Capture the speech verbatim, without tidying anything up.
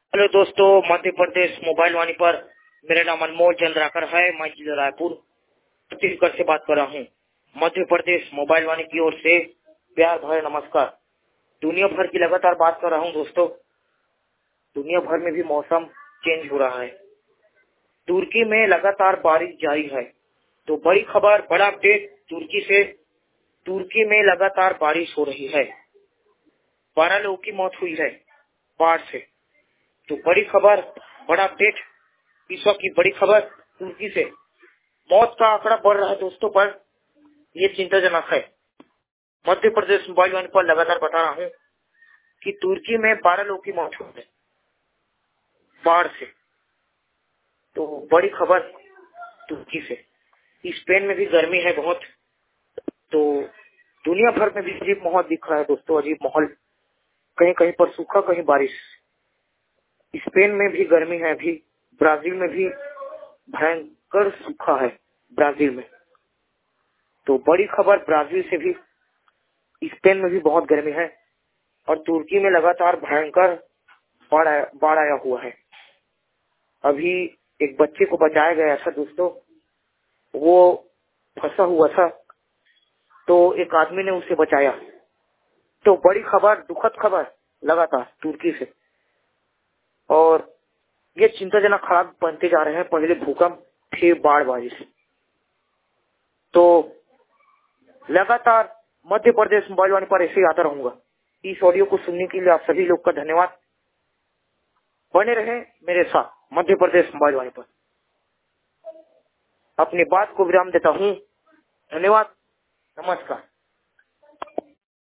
Hello दोस्तों, Madhya Pradesh mobile वाणी पर मेरा नाम अनमोल चंद्राकर है। मैं जिला रायपुर छत्तीसगढ़ से बात कर रहा हूँ। मध्य प्रदेश मोबाइल वाणी की ओर से प्यार भरे नमस्कार। दुनिया भर की लगातार बात कर रहा हूँ दोस्तों। दुनिया भर में भी मौसम चेंज हो रहा है। तुर्की में लगातार बारिश जारी है। तो बड़ी खबर, बड़ा अपडेट तुर्की से। तुर्की में लगातार बारिश हो रही है। बारह लोगों की मौत हुई है बाढ़ से। तो बड़ी खबर, बड़ा अपडेट, विश्व की बड़ी खबर तुर्की से। मौत का आंकड़ा बढ़ रहा है दोस्तों, पर यह चिंताजनक है। मध्य प्रदेश मोबाइल वाणी पर लगातार बता रहा हूँ कि तुर्की में बारह लोगों की मौत हुई है बाढ़ से। तो बड़ी खबर तुर्की से। स्पेन में भी गर्मी है बहुत। तो दुनिया भर में भी अजीब माहौल दिख रहा है दोस्तों, अजीब माहौल। कहीं कहीं पर सूखा, कहीं बारिश। स्पेन में भी गर्मी है अभी। ब्राजील में भी भयंकर सूखा है ब्राजील में। तो बड़ी खबर ब्राजील से भी। स्पेन में भी बहुत गर्मी है और तुर्की में लगातार भयंकर बाढ़ आया बाढ़ आया हुआ है। अभी एक बच्चे को बचाया गया था दोस्तों। वो फंसा हुआ था, तो एक आदमी ने उसे बचाया। तो बड़ी खबर, दुखद खबर लगातार तुर्की से। और ये चिंताजनक हालात बनते जा रहे हैं। पहले भूकंप, फिर बाढ़, बारिश। तो लगातार मध्य प्रदेश मोबाइल वाणी पर ऐसे ही आता रहूंगा। इस ऑडियो को सुनने के लिए आप सभी लोग का धन्यवाद। बने रहे मेरे साथ मध्य प्रदेश मोबाइल वाणी पर। अपनी बात को विराम देता हूँ। धन्यवाद, नमस्कार।